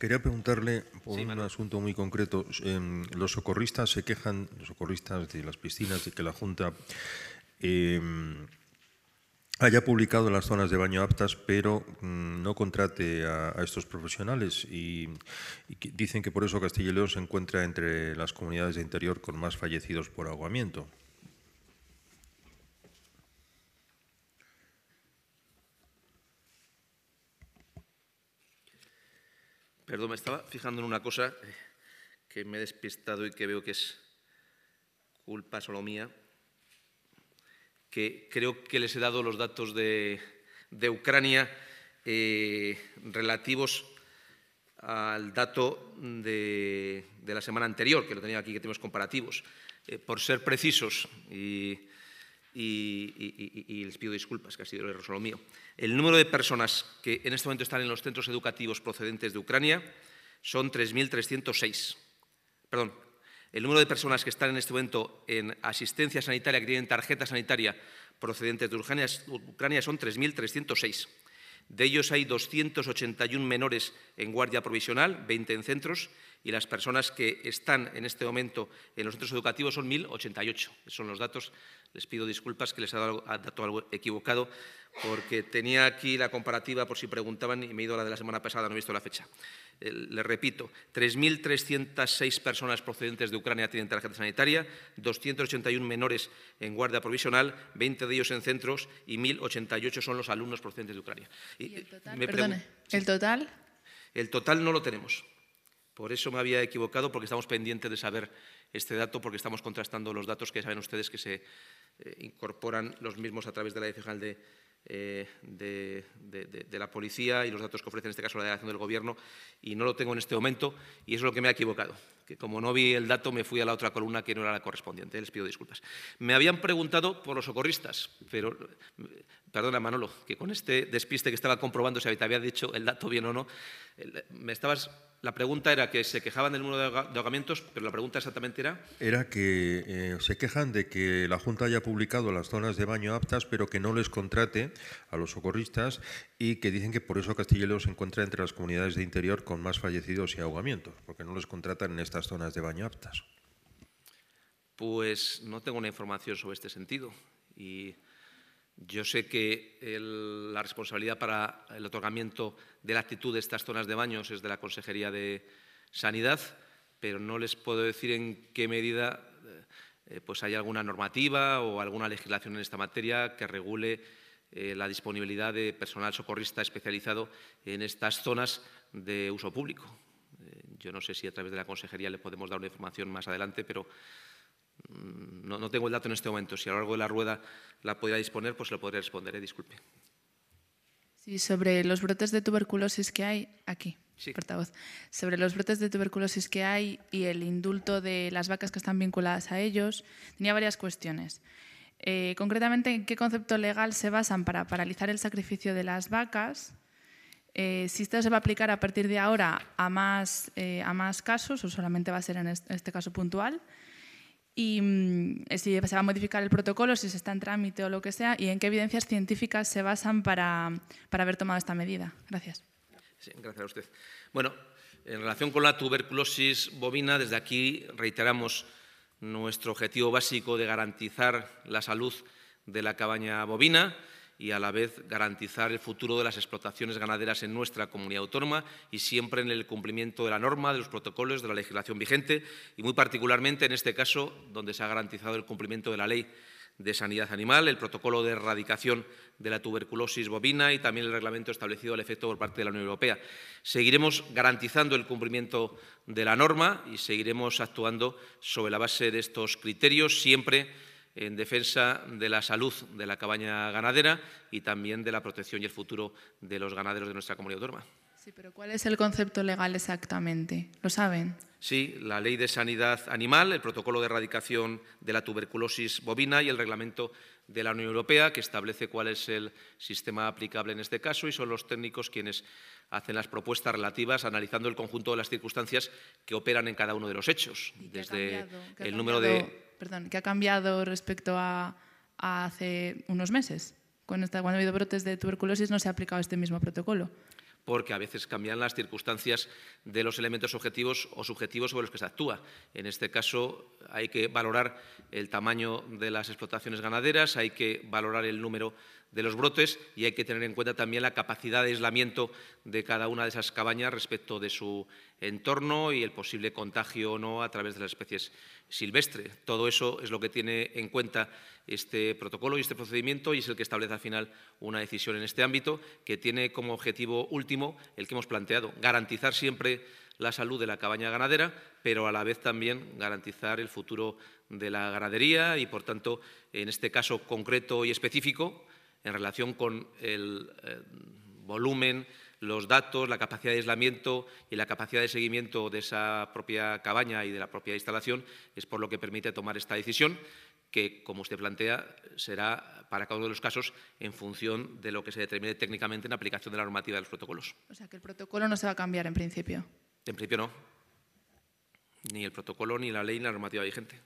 quería preguntarle por Sí, un Manuel. asunto muy concreto. Los socorristas se quejan, los socorristas de las piscinas, de que la Junta haya publicado las zonas de baño aptas, pero no contrate a estos profesionales y dicen que por eso Castilla y León se encuentra entre las comunidades de interior con más fallecidos por ahogamiento. Perdón, me estaba fijando en una cosa que me he despistado y que veo que es culpa solo mía, que creo que les he dado los datos de Ucrania relativos al dato de la semana anterior, que lo tenía aquí, que tenemos comparativos. Por ser precisos, y les pido disculpas, que ha sido el error solo mío. El número de personas que en este momento están en los centros educativos procedentes de Ucrania son 3.306. Perdón, el número de personas que están en este momento en asistencia sanitaria, que tienen tarjeta sanitaria procedentes de Ucrania son 3.306. De ellos hay 281 menores en guardia provisional, 20 en centros, y las personas que están en este momento en los centros educativos son 1.088. Esos son los datos. Les pido disculpas que les he dado dato algo equivocado, porque tenía aquí la comparativa por si preguntaban y me he ido a la de la semana pasada, no he visto la fecha. Les repito, 3.306 personas procedentes de Ucrania tienen tarjeta sanitaria, 281 menores en guardia provisional, 20 de ellos en centros y 1.088 son los alumnos procedentes de Ucrania. ¿Y el total? Perdone, ¿el total? El total no lo tenemos. Por eso me había equivocado, porque estamos pendientes de saber este dato, porque estamos contrastando los datos que saben ustedes que se incorporan los mismos a través de la Dirección General de la Policía y los datos que ofrece en este caso la Delegación del Gobierno, y no lo tengo en este momento, y eso es lo que me ha equivocado, que como no vi el dato me fui a la otra columna que no era la correspondiente. Les pido disculpas. Me habían preguntado por los socorristas, pero perdona, Manolo, que con este despiste que estaba comprobando si te había dicho el dato bien o no, la pregunta era que se quejaban del número de ahogamientos, pero la pregunta exactamente era... Era que se quejan de que la Junta haya publicado las zonas de baño aptas, pero que no les contrate a los socorristas, y que dicen que por eso Castilla y León se encuentra entre las comunidades de interior con más fallecidos y ahogamientos, porque no les contratan en estas zonas de baño aptas. Pues no tengo una información sobre este sentido, y yo sé que la responsabilidad para el otorgamiento de la actitud de estas zonas de baños es de la Consejería de Sanidad, pero no les puedo decir en qué medida pues hay alguna normativa o alguna legislación en esta materia que regule la disponibilidad de personal socorrista especializado en estas zonas de uso público. Yo no sé si a través de la Consejería le podemos dar una información más adelante, pero no tengo el dato en este momento. Si a lo largo de la rueda la podría disponer, pues se lo podré responder. Disculpe. Sí, sobre los brotes de tuberculosis que hay aquí. Sí. Portavoz. Sobre los brotes de tuberculosis que hay y el indulto de las vacas que están vinculadas a ellos, tenía varias cuestiones. Concretamente, ¿en qué concepto legal se basan para paralizar el sacrificio de las vacas? Si esto se va a aplicar a partir de ahora a más casos o solamente va a ser en este caso puntual. Y si se va a modificar el protocolo, si se está en trámite o lo que sea, y en qué evidencias científicas se basan para haber tomado esta medida. Gracias. Sí, gracias a usted. Bueno, en relación con la tuberculosis bovina, desde aquí reiteramos nuestro objetivo básico de garantizar la salud de la cabaña bovina y a la vez garantizar el futuro de las explotaciones ganaderas en nuestra comunidad autónoma, y siempre en el cumplimiento de la norma, de los protocolos, de la legislación vigente, y muy particularmente en este caso donde se ha garantizado el cumplimiento de la Ley de Sanidad Animal, el protocolo de erradicación de la tuberculosis bovina y también el reglamento establecido al efecto por parte de la Unión Europea. Seguiremos garantizando el cumplimiento de la norma y seguiremos actuando sobre la base de estos criterios, siempre en defensa de la salud de la cabaña ganadera y también de la protección y el futuro de los ganaderos de nuestra comunidad autónoma. Sí, pero ¿cuál es el concepto legal exactamente? ¿Lo saben? Sí, la Ley de Sanidad Animal, el protocolo de erradicación de la tuberculosis bovina y el reglamento de la Unión Europea, que establece cuál es el sistema aplicable en este caso, y son los técnicos quienes hacen las propuestas relativas, analizando el conjunto de las circunstancias que operan en cada uno de los hechos. Desde el número de... Perdón, ¿qué ha cambiado respecto a hace unos meses? Cuando ha habido brotes de tuberculosis no se ha aplicado este mismo protocolo. porque a veces cambian las circunstancias de los elementos objetivos o subjetivos sobre los que se actúa. En este caso hay que valorar el tamaño de las explotaciones ganaderas, hay que valorar el número de los brotes y hay que tener en cuenta también la capacidad de aislamiento de cada una de esas cabañas respecto de su entorno y el posible contagio o no a través de las especies silvestres. Todo eso es lo que tiene en cuenta este protocolo y este procedimiento y es el que establece al final una decisión en este ámbito que tiene como objetivo último el que hemos planteado, garantizar siempre la salud de la cabaña ganadera, pero a la vez también garantizar el futuro de la ganadería y, por tanto, en este caso concreto y específico, en relación con el volumen, los datos, la capacidad de aislamiento y la capacidad de seguimiento de esa propia cabaña y de la propia instalación, es por lo que permite tomar esta decisión, que, como usted plantea, será para cada uno de los casos en función de lo que se determine técnicamente en aplicación de la normativa de los protocolos. O sea, que el protocolo no se va a cambiar en principio. En principio no. Ni el protocolo, ni la ley, ni la normativa vigente.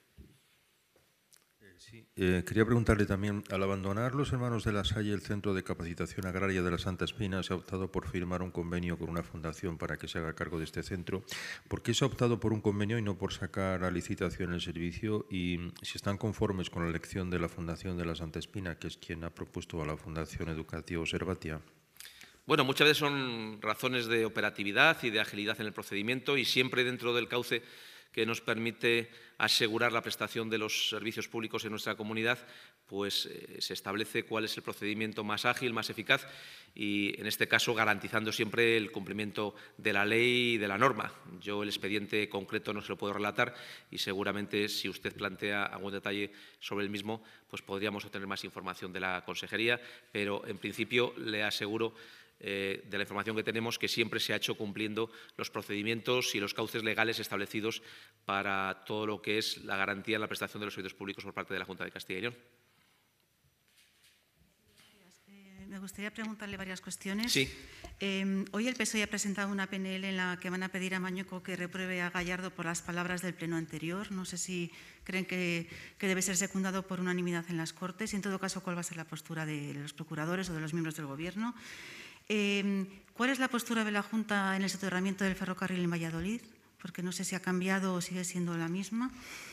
Sí. Quería preguntarle también, al abandonar los hermanos de La Salle el Centro de Capacitación Agraria de la Santa Espina, se ha optado por firmar un convenio con una fundación para que se haga cargo de este centro. ¿Por qué se ha optado por un convenio y no por sacar a licitación el servicio? Y si están conformes con la elección de la Fundación de la Santa Espina, que es quien ha propuesto a la Fundación Educativa Observatia. Bueno, muchas veces son razones de operatividad y de agilidad en el procedimiento y siempre dentro del cauce que nos permite asegurar la prestación de los servicios públicos en nuestra comunidad, pues se establece cuál es el procedimiento más ágil, más eficaz y, en este caso, garantizando siempre el cumplimiento de la ley y de la norma. Yo el expediente concreto no se lo puedo relatar y seguramente si usted plantea algún detalle sobre el mismo, pues podríamos obtener más información de la consejería, pero en principio le aseguro de la información que tenemos, que siempre se ha hecho cumpliendo los procedimientos y los cauces legales establecidos para todo lo que es la garantía en la prestación de los servicios públicos por parte de la Junta de Castilla y León. Me gustaría preguntarle varias cuestiones. Sí. Hoy el PSOE ha presentado una PNL en la que van a pedir a Mañueco que repruebe a Gallardo por las palabras del pleno anterior. No sé si creen que debe ser secundado por unanimidad en las Cortes y, en todo caso, cuál va a ser la postura de los procuradores o de los miembros del Gobierno. ¿Cuál es la postura de la Junta en el soterramiento del ferrocarril en Valladolid? Porque no sé si ha cambiado o sigue siendo la misma.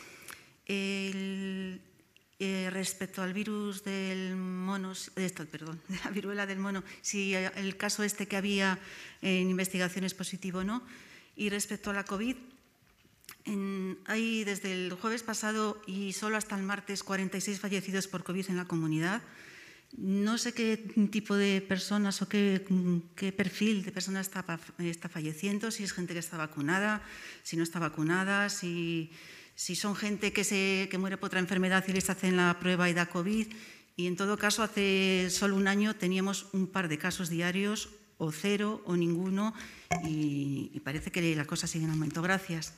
Respecto al virus del mono, de la viruela del mono, si el caso este que había en investigación es positivo o no. Y respecto a la COVID, hay desde el jueves pasado y solo hasta el martes 46 fallecidos por COVID en la comunidad. No sé qué tipo de personas o qué perfil de personas está falleciendo, si es gente que está vacunada, si no está vacunada, si son gente que muere por otra enfermedad y les hacen la prueba y da COVID. Y en todo caso, hace solo un año teníamos un par de casos diarios, o cero, o ninguno, y parece que la cosa sigue en aumento. Gracias.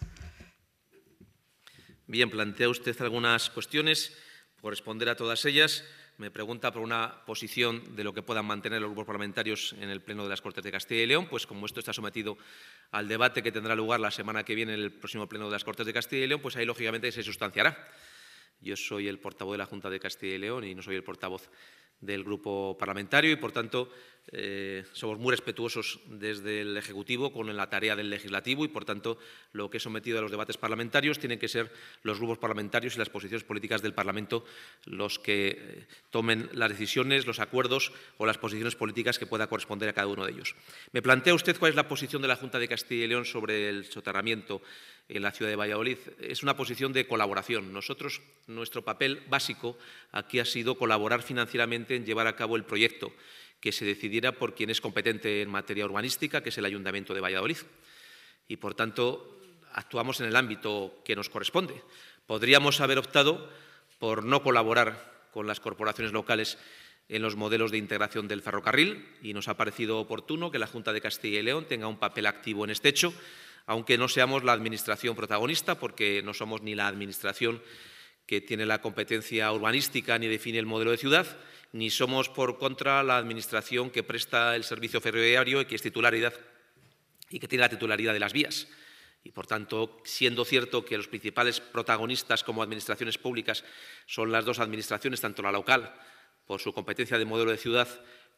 Bien, plantea usted algunas cuestiones. Por responder a todas ellas, me pregunta por una posición de lo que puedan mantener los grupos parlamentarios en el Pleno de las Cortes de Castilla y León. Pues como esto está sometido al debate que tendrá lugar la semana que viene en el próximo Pleno de las Cortes de Castilla y León, pues ahí lógicamente se sustanciará. Yo soy el portavoz de la Junta de Castilla y León y no soy el portavoz del grupo parlamentario y, por tanto, somos muy respetuosos desde el Ejecutivo con la tarea del Legislativo y, por tanto, lo que he sometido a los debates parlamentarios tienen que ser los grupos parlamentarios y las posiciones políticas del Parlamento los que tomen las decisiones, los acuerdos o las posiciones políticas que pueda corresponder a cada uno de ellos. Me plantea usted cuál es la posición de la Junta de Castilla y León sobre el soterramiento en la ciudad de Valladolid. Es una posición de colaboración. Nosotros, nuestro papel básico aquí ha sido colaborar financieramente en llevar a cabo el proyecto que se decidiera por quien es competente en materia urbanística, que es el Ayuntamiento de Valladolid. Y, por tanto, actuamos en el ámbito que nos corresponde. Podríamos haber optado por no colaborar con las corporaciones locales en los modelos de integración del ferrocarril y nos ha parecido oportuno que la Junta de Castilla y León tenga un papel activo en este hecho, aunque no seamos la Administración protagonista, porque no somos ni la Administración que tiene la competencia urbanística ni define el modelo de ciudad, ni somos, por contra, la Administración que presta el servicio ferroviario y que es titularidad y que tiene la titularidad de las vías. Y, por tanto, siendo cierto que los principales protagonistas como administraciones públicas son las dos administraciones, tanto la local, por su competencia de modelo de ciudad,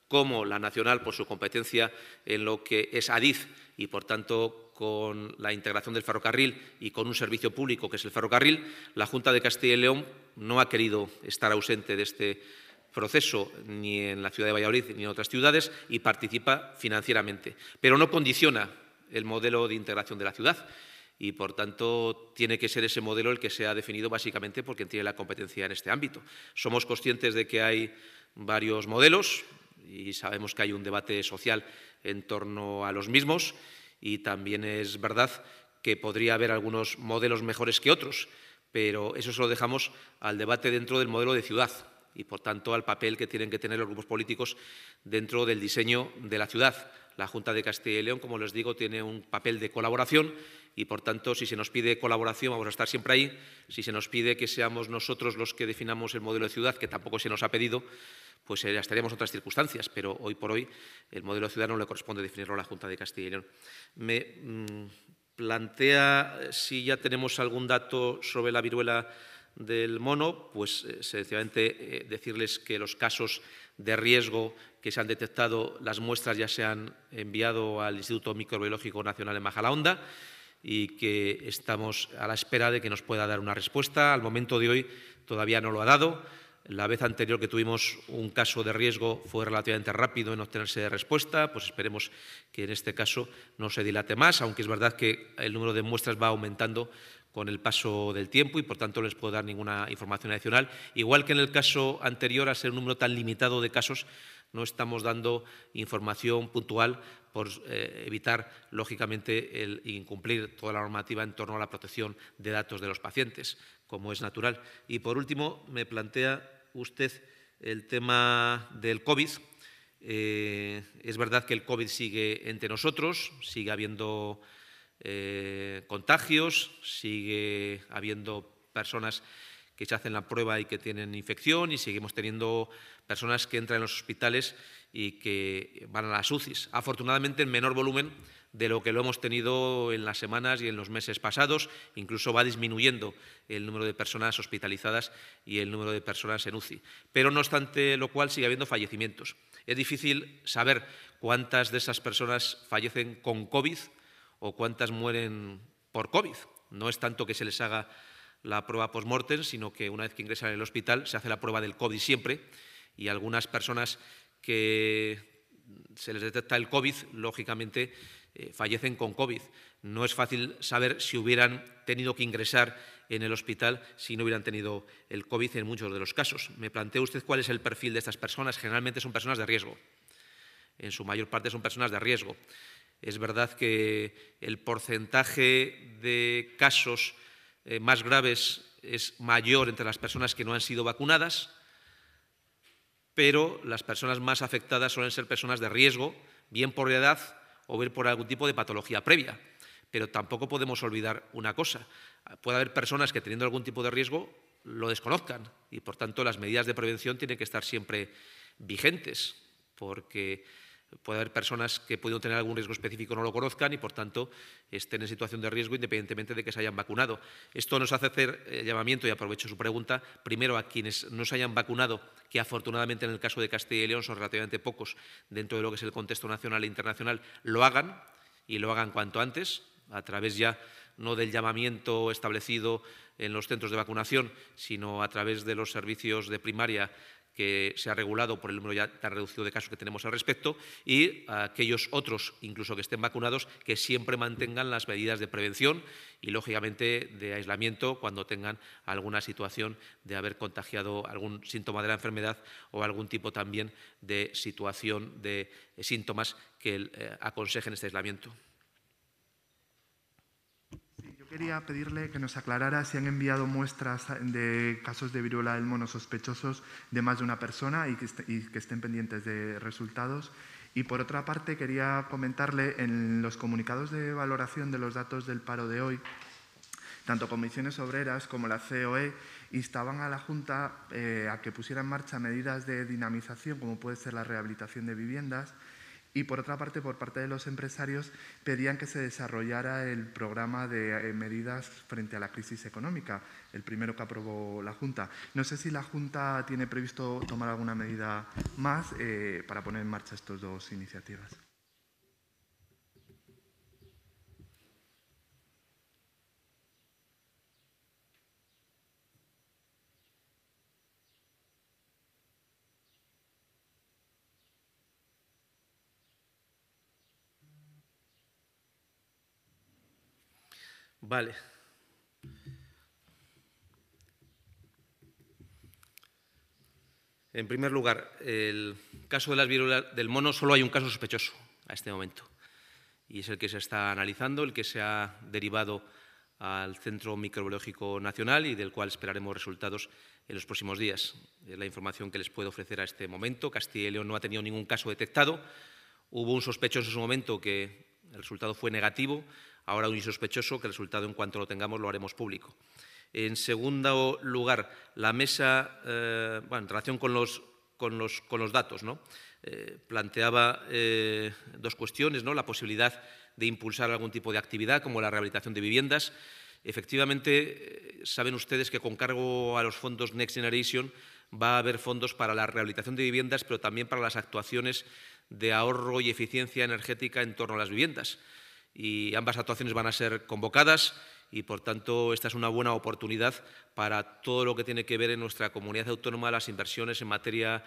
como la nacional por su competencia en lo que es Adif y, por tanto, con la integración del ferrocarril y con un servicio público que es el ferrocarril, la Junta de Castilla y León no ha querido estar ausente de este proceso ni en la ciudad de Valladolid ni en otras ciudades y participa financieramente, pero no condiciona el modelo de integración de la ciudad y, por tanto, tiene que ser ese modelo el que se ha definido básicamente porque tiene la competencia en este ámbito. Somos conscientes de que hay varios modelos y sabemos que hay un debate social en torno a los mismos y también es verdad que podría haber algunos modelos mejores que otros, pero eso se lo dejamos al debate dentro del modelo de ciudad y, por tanto, al papel que tienen que tener los grupos políticos dentro del diseño de la ciudad. La Junta de Castilla y León, como les digo, tiene un papel de colaboración y, por tanto, si se nos pide colaboración, vamos a estar siempre ahí. Si se nos pide que seamos nosotros los que definamos el modelo de ciudad, que tampoco se nos ha pedido, pues estaríamos en otras circunstancias, pero hoy por hoy el modelo de ciudad no le corresponde definirlo a la Junta de Castilla y León. Me plantea si ya tenemos algún dato sobre la viruela del mono, pues sencillamente decirles que los casos de riesgo que se han detectado, las muestras ya se han enviado al Instituto Microbiológico Nacional en Majadahonda y que estamos a la espera de que nos pueda dar una respuesta. Al momento de hoy todavía no lo ha dado. La vez anterior que tuvimos un caso de riesgo fue relativamente rápido en obtenerse respuesta, pues esperemos que en este caso no se dilate más, aunque es verdad que el número de muestras va aumentando con el paso del tiempo y, por tanto, no les puedo dar ninguna información adicional. Igual que en el caso anterior, al ser un número tan limitado de casos, no estamos dando información puntual por evitar, lógicamente, el incumplir toda la normativa en torno a la protección de datos de los pacientes, como es natural. Y, por último, me plantea usted el tema del COVID. Es verdad que el COVID sigue entre nosotros, sigue habiendo contagios, sigue habiendo personas que se hacen la prueba y que tienen infección y seguimos teniendo personas que entran en los hospitales y que van a las UCIs. Afortunadamente, en menor volumen de lo que lo hemos tenido en las semanas y en los meses pasados. Incluso va disminuyendo el número de personas hospitalizadas y el número de personas en UCI. Pero, no obstante lo cual, sigue habiendo fallecimientos. Es difícil saber cuántas de esas personas fallecen con COVID o cuántas mueren por COVID. No es tanto que se les haga la prueba post-mortem, sino que una vez que ingresan en el hospital se hace la prueba del COVID siempre y algunas personas que se les detecta el COVID, lógicamente, fallecen con COVID. No es fácil saber si hubieran tenido que ingresar en el hospital si no hubieran tenido el COVID en muchos de los casos. Me plantea usted cuál es el perfil de estas personas. Generalmente son personas de riesgo. En su mayor parte son personas de riesgo. Es verdad que el porcentaje de casos más graves es mayor entre las personas que no han sido vacunadas, pero las personas más afectadas suelen ser personas de riesgo, bien por la edad o bien por algún tipo de patología previa. Pero tampoco podemos olvidar una cosa. Puede haber personas que, teniendo algún tipo de riesgo, lo desconozcan y, por tanto, las medidas de prevención tienen que estar siempre vigentes, porque puede haber personas que pueden tener algún riesgo específico y no lo conozcan y, por tanto, estén en situación de riesgo independientemente de que se hayan vacunado. Esto nos hace hacer el llamamiento, y aprovecho su pregunta, primero a quienes no se hayan vacunado, que afortunadamente en el caso de Castilla y León son relativamente pocos dentro de lo que es el contexto nacional e internacional, lo hagan y lo hagan cuanto antes, a través ya no del llamamiento establecido en los centros de vacunación, sino a través de los servicios de primaria que se ha regulado por el número ya tan reducido de casos que tenemos al respecto, y a aquellos otros, incluso que estén vacunados, que siempre mantengan las medidas de prevención y, lógicamente, de aislamiento cuando tengan alguna situación de haber contagiado algún síntoma de la enfermedad o algún tipo también de situación de síntomas que aconsejen este aislamiento. Quería pedirle que nos aclarara si han enviado muestras de casos de viruela del mono sospechosos de más de una persona y que estén pendientes de resultados. Y, por otra parte, quería comentarle en los comunicados de valoración de los datos del paro de hoy, tanto Comisiones Obreras como la COE instaban a la Junta a que pusiera en marcha medidas de dinamización, como puede ser la rehabilitación de viviendas, Y por otra parte, por parte de los empresarios, pedían que se desarrollara el programa de medidas frente a la crisis económica, el primero que aprobó la Junta. No sé si la Junta tiene previsto tomar alguna medida más para poner en marcha estas dos iniciativas. Vale. En primer lugar, el caso de las viruelas del mono, solo hay un caso sospechoso a este momento, y es el que se está analizando, el que se ha derivado al Centro Microbiológico Nacional y del cual esperaremos resultados en los próximos días. Es la información que les puedo ofrecer a este momento. Castilla y León no ha tenido ningún caso detectado. Hubo un sospechoso en su momento que el resultado fue negativo. Ahora un sospechoso que el resultado, en cuanto lo tengamos, lo haremos público. En segundo lugar, la mesa, en relación con los datos, ¿no? Planteaba dos cuestiones, ¿no? La posibilidad de impulsar algún tipo de actividad, como la rehabilitación de viviendas. Efectivamente, saben ustedes que con cargo a los fondos Next Generation va a haber fondos para la rehabilitación de viviendas, pero también para las actuaciones de ahorro y eficiencia energética en torno a las viviendas. Y ambas actuaciones van a ser convocadas y, por tanto, esta es una buena oportunidad para todo lo que tiene que ver en nuestra comunidad autónoma, las inversiones en materia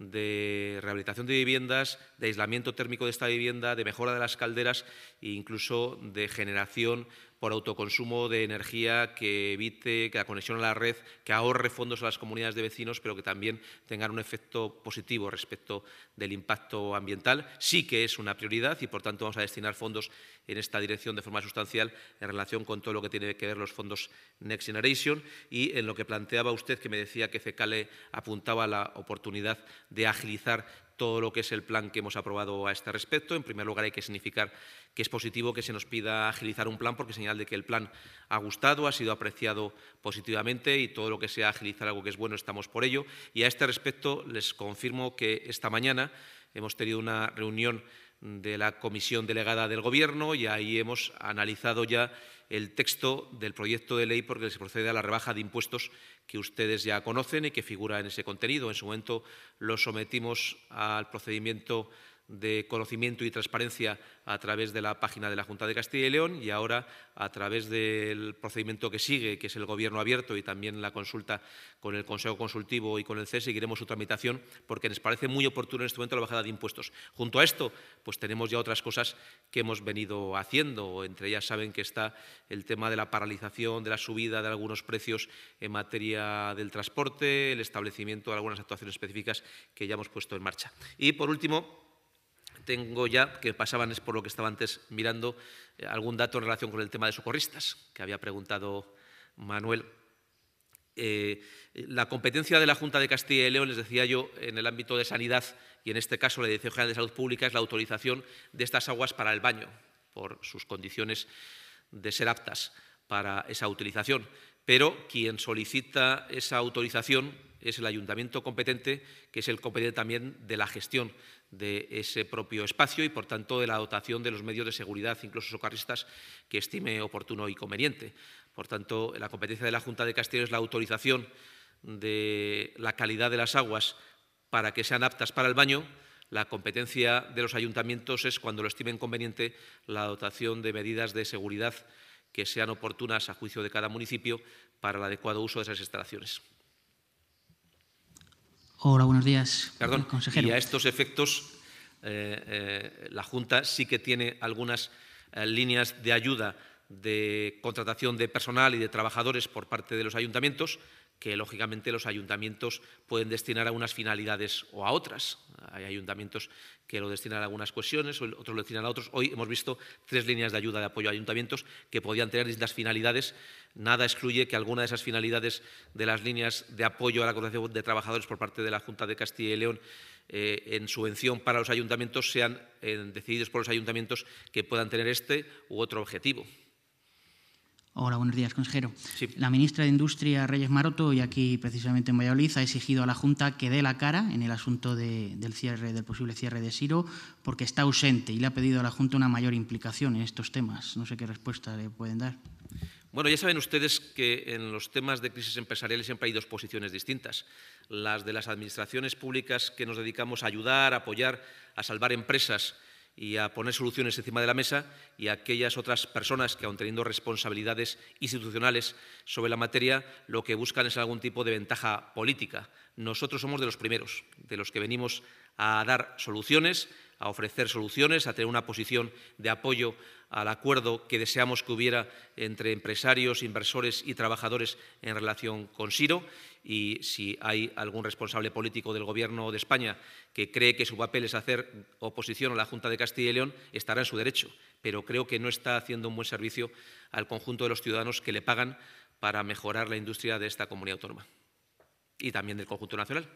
de rehabilitación de viviendas, de aislamiento térmico de esta vivienda, de mejora de las calderas e incluso de generación por autoconsumo de energía que evite que la conexión a la red, que ahorre fondos a las comunidades de vecinos, pero que también tengan un efecto positivo respecto del impacto ambiental. Sí que es una prioridad y, por tanto, vamos a destinar fondos en esta dirección de forma sustancial en relación con todo lo que tiene que ver los fondos Next Generation. Y en lo que planteaba usted, que me decía que CECALE apuntaba la oportunidad de agilizar todo lo que es el plan que hemos aprobado a este respecto. En primer lugar, hay que significar que es positivo que se nos pida agilizar un plan, porque es señal de que el plan ha gustado, ha sido apreciado positivamente, y todo lo que sea agilizar algo que es bueno, estamos por ello. Y a este respecto les confirmo que esta mañana hemos tenido una reunión de la Comisión Delegada del Gobierno y ahí hemos analizado ya el texto del proyecto de ley por el que se procede a la rebaja de impuestos que ustedes ya conocen y que figura en ese contenido. En su momento lo sometimos al procedimiento de conocimiento y transparencia a través de la página de la Junta de Castilla y León, y ahora a través del procedimiento que sigue, que es el Gobierno abierto, y también la consulta con el Consejo Consultivo y con el CES, seguiremos su tramitación porque nos parece muy oportuno en este momento la bajada de impuestos. Junto a esto, pues tenemos ya otras cosas que hemos venido haciendo. Entre ellas saben que está el tema de la paralización, de la subida de algunos precios en materia del transporte, el establecimiento de algunas actuaciones específicas que ya hemos puesto en marcha. Y, por último, tengo ya, que pasaban es por lo que estaba antes mirando, algún dato en relación con el tema de socorristas, que había preguntado Manuel. La competencia de la Junta de Castilla y León, les decía yo, en el ámbito de sanidad y en este caso la Dirección General de Salud Pública, es la autorización de estas aguas para el baño, por sus condiciones de ser aptas para esa utilización. Pero quien solicita esa autorización es el ayuntamiento competente, que es el competente también de la gestión de ese propio espacio y, por tanto, de la dotación de los medios de seguridad, incluso socorristas, que estime oportuno y conveniente. Por tanto, la competencia de la Junta de Castilla y León es la autorización de la calidad de las aguas para que sean aptas para el baño. La competencia de los ayuntamientos es, cuando lo estimen conveniente, la dotación de medidas de seguridad que sean oportunas a juicio de cada municipio para el adecuado uso de esas instalaciones. Hola, buenos días, Perdón, consejero. y a estos efectos, la Junta sí que tiene algunas líneas de ayuda de contratación de personal y de trabajadores por parte de los ayuntamientos, que lógicamente los ayuntamientos pueden destinar a unas finalidades o a otras. Hay ayuntamientos que lo destinan a algunas cuestiones, otros lo destinan a otros. Hoy hemos visto 3 líneas de ayuda de apoyo a ayuntamientos que podían tener distintas finalidades. Nada excluye que alguna de esas finalidades de las líneas de apoyo a la contratación de trabajadores por parte de la Junta de Castilla y León en subvención para los ayuntamientos sean decididos por los ayuntamientos que puedan tener este u otro objetivo. Hola, buenos días, consejero. Sí. La ministra de Industria, Reyes Maroto, y aquí precisamente en Valladolid, ha exigido a la Junta que dé la cara en el asunto del posible cierre de Siro, porque está ausente, y le ha pedido a la Junta una mayor implicación en estos temas. No sé qué respuesta le pueden dar. Bueno, ya saben ustedes que en los temas de crisis empresariales siempre hay dos posiciones distintas. Las de las administraciones públicas que nos dedicamos a ayudar, a apoyar, a salvar empresas y a poner soluciones encima de la mesa, y aquellas otras personas que, aun teniendo responsabilidades institucionales sobre la materia, lo que buscan es algún tipo de ventaja política. Nosotros somos de los primeros, de los que venimos a dar soluciones, a ofrecer soluciones, a tener una posición de apoyo al acuerdo que deseamos que hubiera entre empresarios, inversores y trabajadores en relación con Siro. Y si hay algún responsable político del Gobierno de España que cree que su papel es hacer oposición a la Junta de Castilla y León, estará en su derecho, pero creo que no está haciendo un buen servicio al conjunto de los ciudadanos que le pagan para mejorar la industria de esta comunidad autónoma y también del conjunto nacional.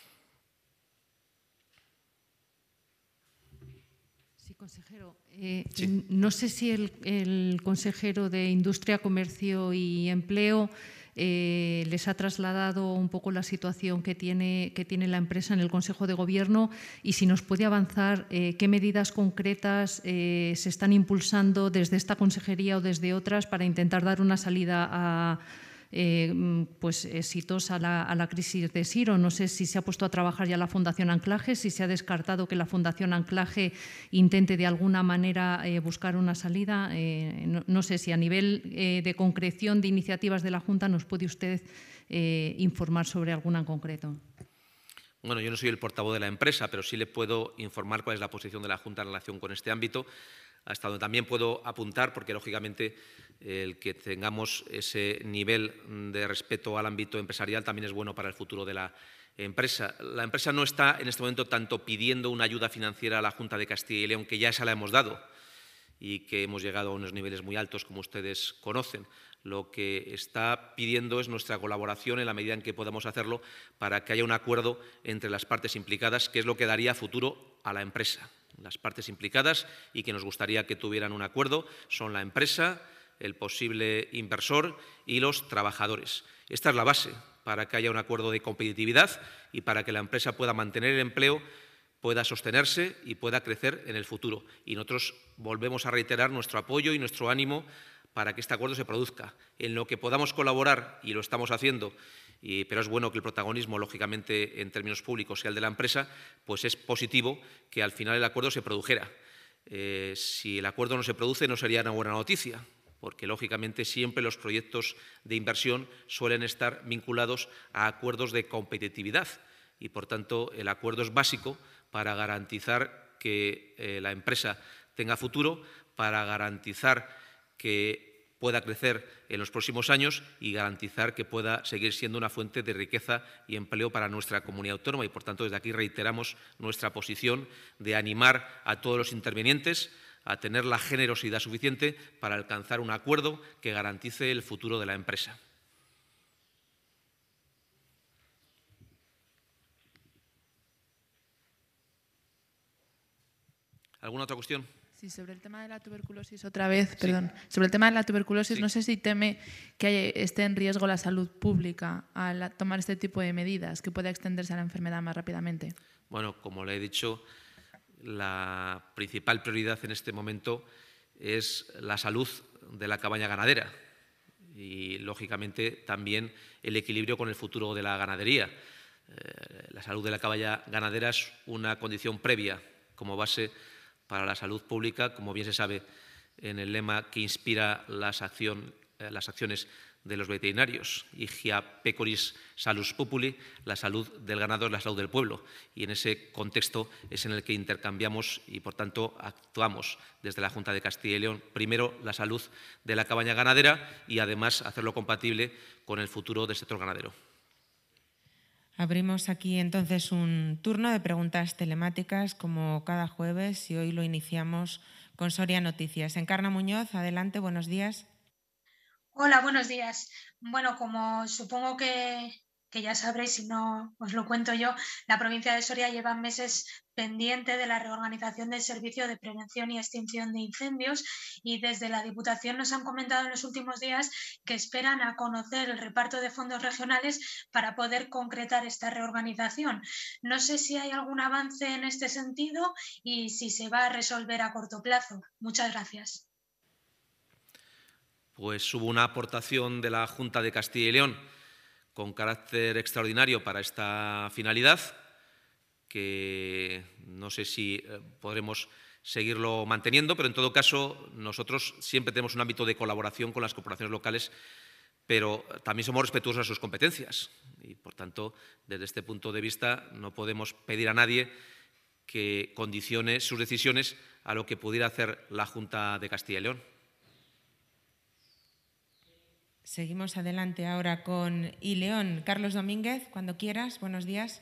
Sí, consejero. Sí. No sé si el consejero de Industria, Comercio y Empleo les ha trasladado un poco la situación que tiene la empresa en el Consejo de Gobierno, y si nos puede avanzar qué medidas concretas se están impulsando desde esta consejería o desde otras para intentar dar una salida exitosa a la crisis de Siro. No sé si se ha puesto a trabajar ya la Fundación Anclaje, si se ha descartado que la Fundación Anclaje intente de alguna manera buscar una salida. No sé si a nivel de concreción de iniciativas de la Junta nos puede usted informar sobre alguna en concreto. Bueno, yo no soy el portavoz de la empresa, pero sí le puedo informar cuál es la posición de la Junta en relación con este ámbito, hasta donde también puedo apuntar, porque lógicamente el que tengamos ese nivel de respeto al ámbito empresarial también es bueno para el futuro de la empresa. La empresa no está en este momento tanto pidiendo una ayuda financiera a la Junta de Castilla y León, que ya esa la hemos dado y que hemos llegado a unos niveles muy altos, como ustedes conocen. Lo que está pidiendo es nuestra colaboración en la medida en que podamos hacerlo para que haya un acuerdo entre las partes implicadas, que es lo que daría futuro a la empresa. Las partes implicadas y que nos gustaría que tuvieran un acuerdo son la empresa, el posible inversor y los trabajadores. Esta es la base para que haya un acuerdo de competitividad y para que la empresa pueda mantener el empleo, pueda sostenerse y pueda crecer en el futuro. Y nosotros volvemos a reiterar nuestro apoyo y nuestro ánimo para que este acuerdo se produzca. En lo que podamos colaborar, y lo estamos haciendo, pero es bueno que el protagonismo, lógicamente, en términos públicos sea el de la empresa, pues es positivo que al final el acuerdo se produjera. Si el acuerdo no se produce, no sería una buena noticia, porque lógicamente siempre los proyectos de inversión suelen estar vinculados a acuerdos de competitividad y, por tanto, el acuerdo es básico para garantizar que la empresa tenga futuro, para garantizar que pueda crecer en los próximos años y garantizar que pueda seguir siendo una fuente de riqueza y empleo para nuestra comunidad autónoma. Y, por tanto, desde aquí reiteramos nuestra posición de animar a todos los intervinientes a tener la generosidad suficiente para alcanzar un acuerdo que garantice el futuro de la empresa. ¿Alguna otra cuestión? Sí, sobre el tema de la tuberculosis otra vez, perdón. Sobre el tema de la tuberculosis, no sé si teme que esté en riesgo la salud pública al tomar este tipo de medidas, que pueda extenderse a la enfermedad más rápidamente. Bueno, como le he dicho, la principal prioridad en este momento es la salud de la cabaña ganadera y, lógicamente, también el equilibrio con el futuro de la ganadería. La salud de la cabaña ganadera es una condición previa como base para la salud pública, como bien se sabe en el lema que inspira las acciones de los veterinarios, Higia pecoris salus populi, la salud del ganado es la salud del pueblo, y en ese contexto es en el que intercambiamos y, por tanto, actuamos desde la Junta de Castilla y León. Primero, la salud de la cabaña ganadera y, además, hacerlo compatible con el futuro del sector ganadero. Abrimos aquí entonces un turno de preguntas telemáticas como cada jueves y hoy lo iniciamos con Soria Noticias. Encarna Muñoz, adelante, buenos días. Hola, buenos días. Bueno, como supongo que que ya sabréis, si no os lo cuento yo, la provincia de Soria lleva meses pendiente de la reorganización del Servicio de Prevención y Extinción de Incendios y desde la Diputación nos han comentado en los últimos días que esperan a conocer el reparto de fondos regionales para poder concretar esta reorganización. No sé si hay algún avance en este sentido y si se va a resolver a corto plazo. Muchas gracias. Pues hubo una aportación de la Junta de Castilla y León con carácter extraordinario para esta finalidad, que no sé si podremos seguirlo manteniendo, pero en todo caso nosotros siempre tenemos un ámbito de colaboración con las corporaciones locales, pero también somos respetuosos de sus competencias y, por tanto, desde este punto de vista no podemos pedir a nadie que condicione sus decisiones a lo que pudiera hacer la Junta de Castilla y León. Seguimos adelante ahora con León. Carlos Domínguez, cuando quieras, buenos días.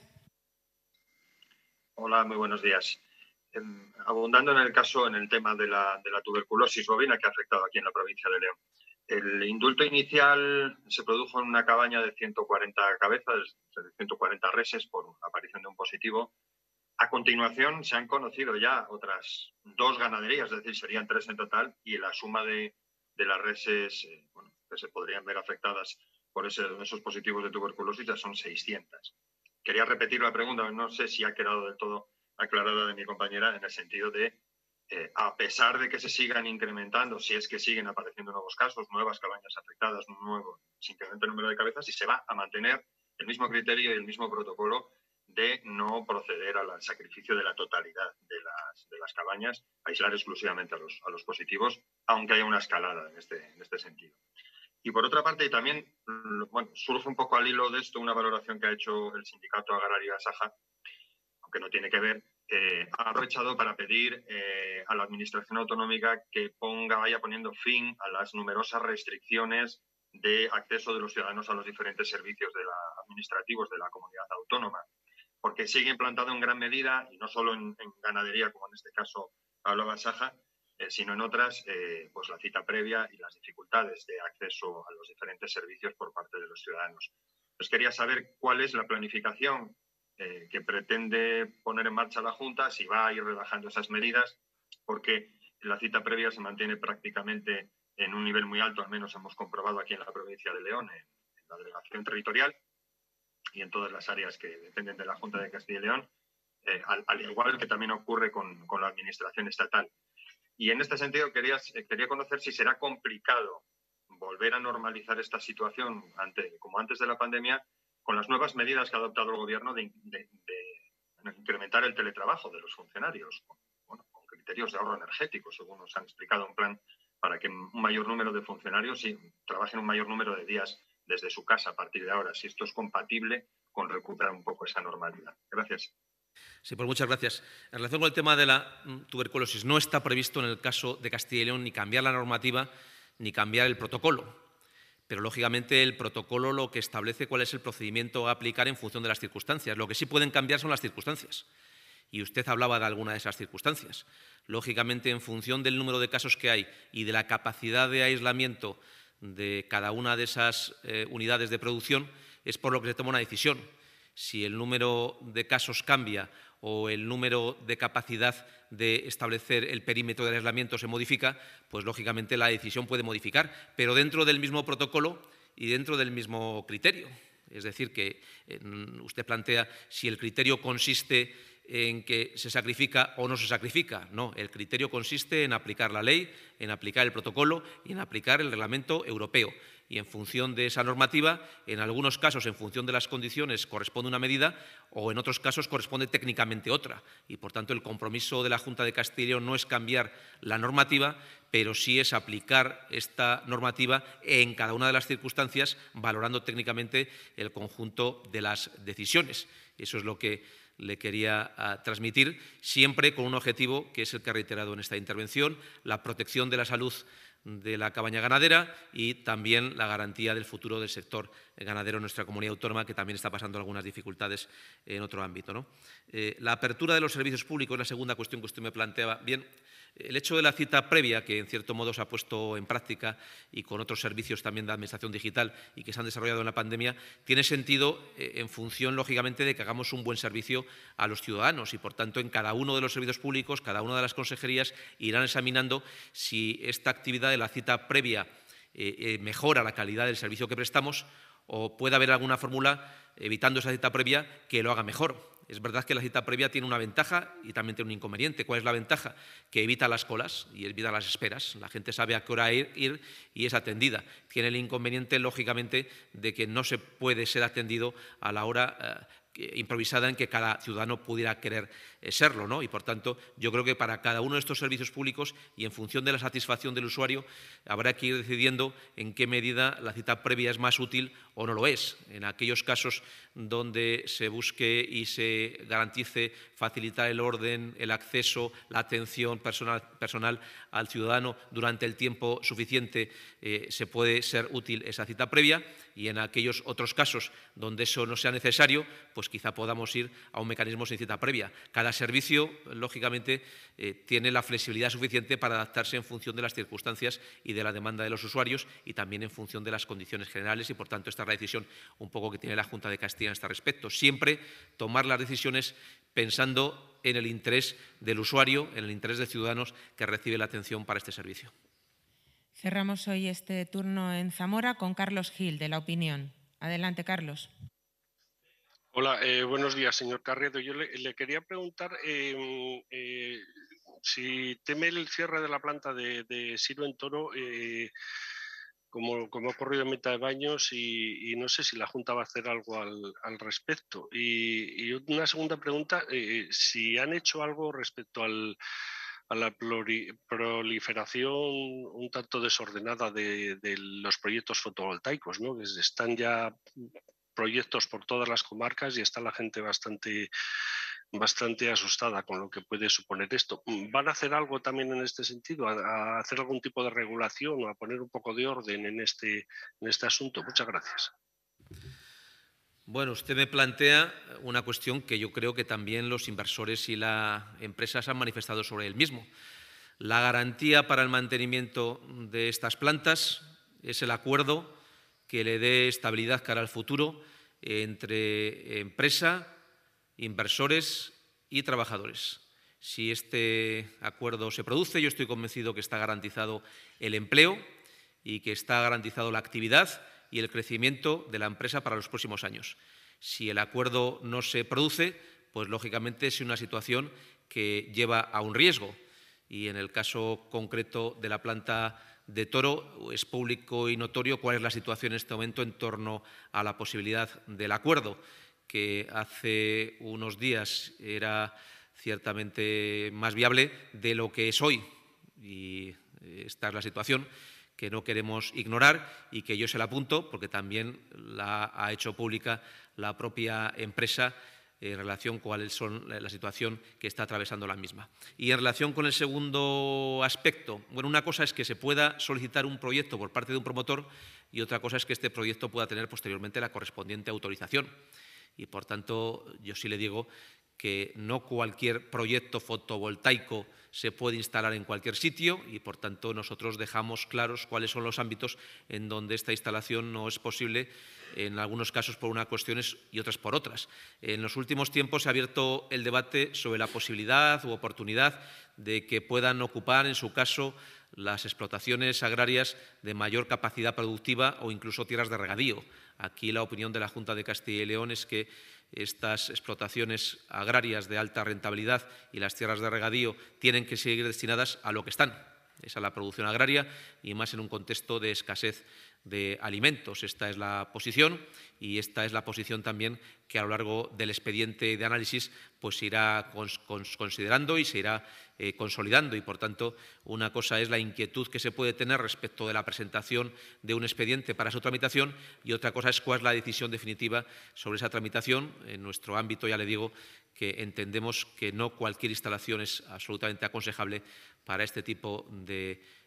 Hola, muy buenos días. Abundando en el tema de la tuberculosis bovina que ha afectado aquí en la provincia de León. El indulto inicial se produjo en una cabaña de 140 cabezas, de 140 reses por aparición de un positivo. A continuación se han conocido ya otras 2 ganaderías, es decir, serían 3 en total, y la suma de las reses que se podrían ver afectadas por esos positivos de tuberculosis ya son 600. Quería repetir la pregunta, no sé si ha quedado del todo aclarada de mi compañera, en el sentido de, a pesar de que se sigan incrementando, si es que siguen apareciendo nuevos casos, nuevas cabañas afectadas, se incrementa el número de cabezas, y se va a mantener el mismo criterio y el mismo protocolo de no proceder al sacrificio de la totalidad de las cabañas, aislar exclusivamente a los positivos, aunque haya una escalada en este sentido. Y por otra parte, y también surge un poco al hilo de esto una valoración que ha hecho el Sindicato Agrario Asaja, aunque no tiene que ver, ha aprovechado para pedir a la Administración Autonómica que vaya poniendo fin a las numerosas restricciones de acceso de los ciudadanos a los diferentes servicios administrativos de la comunidad autónoma, porque sigue implantado en gran medida, y no solo en ganadería, como en este caso hablaba Asaja, sino en otras, pues la cita previa y las dificultades de acceso a los diferentes servicios por parte de los ciudadanos. Pues quería saber cuál es la planificación que pretende poner en marcha la Junta, si va a ir relajando esas medidas, porque la cita previa se mantiene prácticamente en un nivel muy alto, al menos hemos comprobado aquí en la provincia de León, en la delegación territorial y en todas las áreas que dependen de la Junta de Castilla y León, al igual que también ocurre con la administración estatal. Y en este sentido quería conocer si será complicado volver a normalizar esta situación como antes de la pandemia, con las nuevas medidas que ha adoptado el Gobierno de incrementar el teletrabajo de los funcionarios, con criterios de ahorro energético, según nos han explicado, un plan para que un mayor número de funcionarios trabajen un mayor número de días desde su casa a partir de ahora, si esto es compatible con recuperar un poco esa normalidad. Gracias. Sí, pues muchas gracias. En relación con el tema de la tuberculosis, no está previsto en el caso de Castilla y León ni cambiar la normativa ni cambiar el protocolo. Pero, lógicamente, el protocolo lo que establece cuál es el procedimiento a aplicar en función de las circunstancias. Lo que sí pueden cambiar son las circunstancias. Y usted hablaba de alguna de esas circunstancias. Lógicamente, en función del número de casos que hay y de la capacidad de aislamiento de cada una de esas unidades de producción, es por lo que se toma una decisión. Si el número de casos cambia o el número de capacidad de establecer el perímetro de aislamiento se modifica, pues lógicamente la decisión puede modificar, pero dentro del mismo protocolo y dentro del mismo criterio. Es decir, que usted plantea si el criterio consiste en que se sacrifica o no se sacrifica. No, el criterio consiste en aplicar la ley, en aplicar el protocolo y en aplicar el reglamento europeo. Y en función de esa normativa, en algunos casos, en función de las condiciones, corresponde una medida o en otros casos corresponde técnicamente otra. Y, por tanto, el compromiso de la Junta de Castilla y León no es cambiar la normativa, pero sí es aplicar esta normativa en cada una de las circunstancias, valorando técnicamente el conjunto de las decisiones. Eso es lo que le quería transmitir, siempre con un objetivo que es el que he reiterado en esta intervención, la protección de la salud de la cabaña ganadera y también la garantía del futuro del sector ganadero en nuestra comunidad autónoma, que también está pasando algunas dificultades en otro ámbito, ¿no? La apertura de los servicios públicos es la segunda cuestión que usted me planteaba. Bien, el hecho de la cita previa, que en cierto modo se ha puesto en práctica y con otros servicios también de administración digital y que se han desarrollado en la pandemia, tiene sentido en función, lógicamente, de que hagamos un buen servicio a los ciudadanos y, por tanto, en cada uno de los servicios públicos, cada una de las consejerías irán examinando si esta actividad de la cita previa mejora la calidad del servicio que prestamos o puede haber alguna fórmula, evitando esa cita previa, que lo haga mejor. Es verdad que la cita previa tiene una ventaja y también tiene un inconveniente. ¿Cuál es la ventaja? Que evita las colas y evita las esperas. La gente sabe a qué hora ir y es atendida. Tiene el inconveniente, lógicamente, de que no se puede ser atendido a la hora improvisada en que cada ciudadano pudiera querer serlo, ¿no? Y, por tanto, yo creo que para cada uno de estos servicios públicos y en función de la satisfacción del usuario habrá que ir decidiendo en qué medida la cita previa es más útil o no lo es. En aquellos casos donde se busque y se garantice facilitar el orden, el acceso, la atención personal al ciudadano durante el tiempo suficiente, se puede ser útil esa cita previa, y en aquellos otros casos donde eso no sea necesario, pues quizá podamos ir a un mecanismo sin cita previa. Cada servicio, lógicamente, tiene la flexibilidad suficiente para adaptarse en función de las circunstancias y de la demanda de los usuarios y también en función de las condiciones generales y, por tanto, esta es la decisión un poco que tiene la Junta de Castilla en este respecto. Siempre tomar las decisiones pensando en el interés del usuario, en el interés de ciudadanos que recibe la atención para este servicio. Cerramos hoy este turno en Zamora con Carlos Gil, de La Opinión. Adelante, Carlos. Hola, buenos días, señor Carriedo. Yo le quería preguntar si teme el cierre de la planta de Siro en Toro, como ha ocurrido en mitad de Baños, y no sé si la Junta va a hacer algo al respecto. Y una segunda pregunta, si han hecho algo respecto a la proliferación un tanto desordenada de los proyectos fotovoltaicos, ¿no? Que están ya proyectos por todas las comarcas y está la gente bastante asustada con lo que puede suponer esto. ¿Van a hacer algo también en este sentido? ¿A hacer algún tipo de regulación o a poner un poco de orden en este asunto? Muchas gracias. Bueno, usted me plantea una cuestión que yo creo que también los inversores y las empresas han manifestado sobre el mismo. La garantía para el mantenimiento de estas plantas es el acuerdo que le dé estabilidad cara al futuro entre empresa, inversores y trabajadores. Si este acuerdo se produce, yo estoy convencido que está garantizado el empleo y que está garantizado la actividad y el crecimiento de la empresa para los próximos años. Si el acuerdo no se produce, pues lógicamente es una situación que lleva a un riesgo. Y en el caso concreto de la planta de Toro es público y notorio cuál es la situación en este momento en torno a la posibilidad del acuerdo, que hace unos días era ciertamente más viable de lo que es hoy. Y esta es la situación que no queremos ignorar y que yo se la apunto porque también la ha hecho pública la propia empresa en relación con cuál es la situación que está atravesando la misma. Y en relación con el segundo aspecto, bueno, una cosa es que se pueda solicitar un proyecto por parte de un promotor y otra cosa es que este proyecto pueda tener posteriormente la correspondiente autorización. Y, por tanto, yo sí le digo que no cualquier proyecto fotovoltaico se puede instalar en cualquier sitio y, por tanto, nosotros dejamos claros cuáles son los ámbitos en donde esta instalación no es posible, en algunos casos por unas cuestiones y otras por otras. En los últimos tiempos se ha abierto el debate sobre la posibilidad u oportunidad de que puedan ocupar, en su caso, las explotaciones agrarias de mayor capacidad productiva o incluso tierras de regadío. Aquí la opinión de la Junta de Castilla y León es que estas explotaciones agrarias de alta rentabilidad y las tierras de regadío tienen que seguir destinadas a lo que están, es a la producción agraria y más en un contexto de escasez de alimentos. Esta es la posición y esta es la posición también que a lo largo del expediente de análisis pues se irá considerando y se irá consolidando y, por tanto, una cosa es la inquietud que se puede tener respecto de la presentación de un expediente para su tramitación y otra cosa es cuál es la decisión definitiva sobre esa tramitación. En nuestro ámbito, ya le digo, que entendemos que no cualquier instalación es absolutamente aconsejable para este tipo de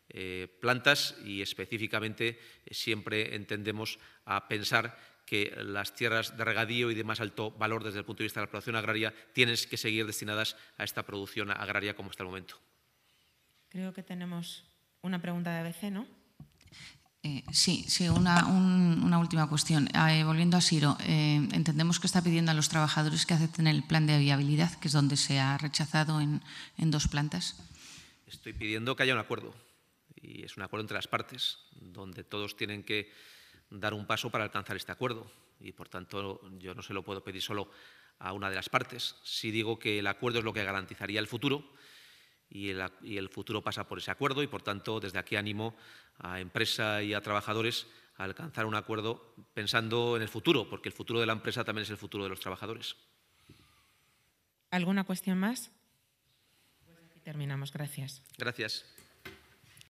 plantas y específicamente siempre entendemos a pensar que las tierras de regadío y de más alto valor desde el punto de vista de la producción agraria tienen que seguir destinadas a esta producción agraria como hasta el momento. Creo que tenemos una pregunta de ABC, ¿no? Sí, una última cuestión. Volviendo a Siro, entendemos que está pidiendo a los trabajadores que acepten el plan de viabilidad, que es donde se ha rechazado en 2 plantas. Estoy pidiendo que haya un acuerdo, y es un acuerdo entre las partes, donde todos tienen que dar un paso para alcanzar este acuerdo, y por tanto yo no se lo puedo pedir solo a una de las partes. Sí digo que el acuerdo es lo que garantizaría el futuro, y el futuro pasa por ese acuerdo, y por tanto desde aquí animo a empresa y a trabajadores a alcanzar un acuerdo pensando en el futuro, porque el futuro de la empresa también es el futuro de los trabajadores. ¿Alguna cuestión más? Pues aquí terminamos. Gracias. Gracias.